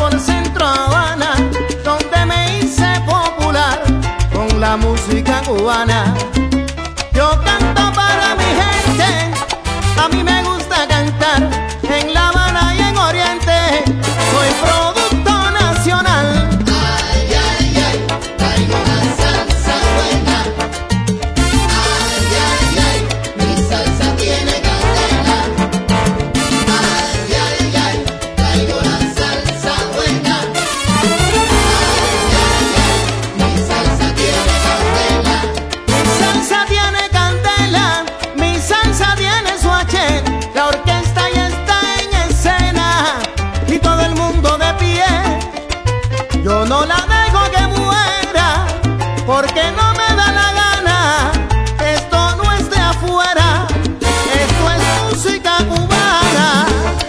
por Centro Habana, donde me hice popular con la música cubana. Yo canto para mi gente, a mí me gusta cantar en La Habana y en Oriente. Soy producto nacional. Ay, ay, ay, traigo la salsa buena. Ay, ay, ay, mi salsa tiene candela. Ay, ay, ay, traigo la salsa buena. Ay, ay, ay, mi salsa tiene candela. Mi salsa tiene candela, mi salsa tiene su H. La orquesta ya está en escena y todo el mundo de pie. Yo no la dejo que muera porque no me da la gana. Esto no es de afuera, esto es música cubana.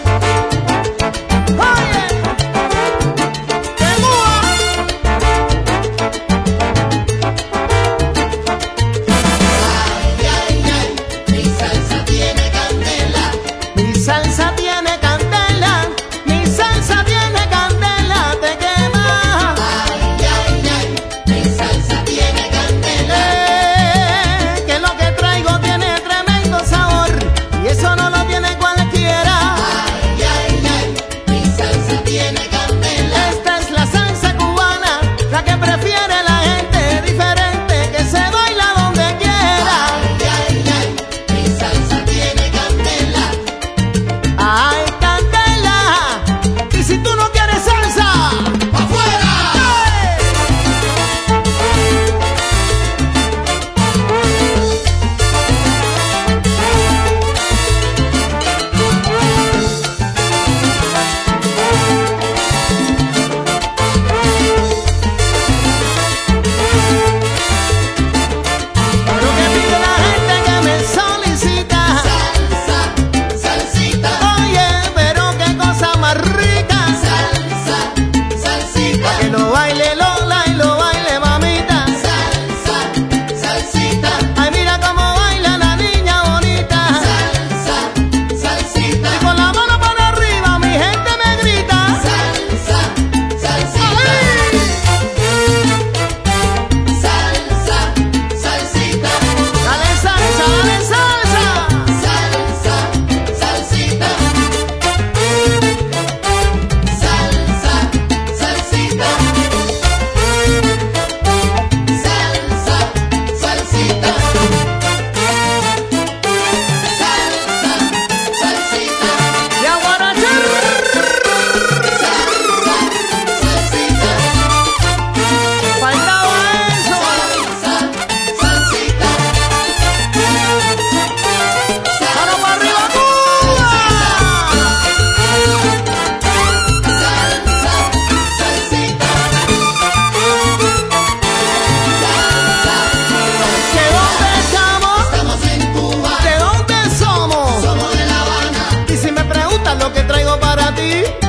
Oye, ¡qué Cuba! Ay, ay, ay, mi salsa tiene candela. Mi salsa tiene candela, mi salsa tiene candela, te quema. Ay, ay, ay, mi salsa tiene candela. Que lo que traigo tiene tremendo sabor y eso no lo tiene cualquiera. Ay, ay, ay, mi salsa tiene candela. Esta es la salsa cubana, la que prefiere la gente diferente, que se baila donde quiera. Ay, ay, ay, mi salsa tiene candela. ¡Ay, candela! Y si tú no quieres salsa, ¡Afuera! lo que pide la gente que me solicita. Salsa, salsita. Oye, pero qué cosa más rica. Salsa, salsita. Que lo baile Lola y lo baile mamita. Salsa, salsita. Ay, mira cómo baila la niña bonita. Salsa, salsita. Y con la mano para arriba mi gente me grita. Salsa, salsita. ¡Ay! Salsa, salsita. Dale salsa, dale salsa. Salsa, salsita. Salsa, salsita. Salsa, salsita. Salsa, salsita. Y a guarachar. Salsa, salsita. Faltaba eso. Salsa, salsita. Mano para arriba, Cuba. Salsa, salsita. Salsa, ¿De dónde estamos? estamos en Cuba, ¿De dónde somos? somos de La Habana. Y si me preguntan lo que traigo para ti,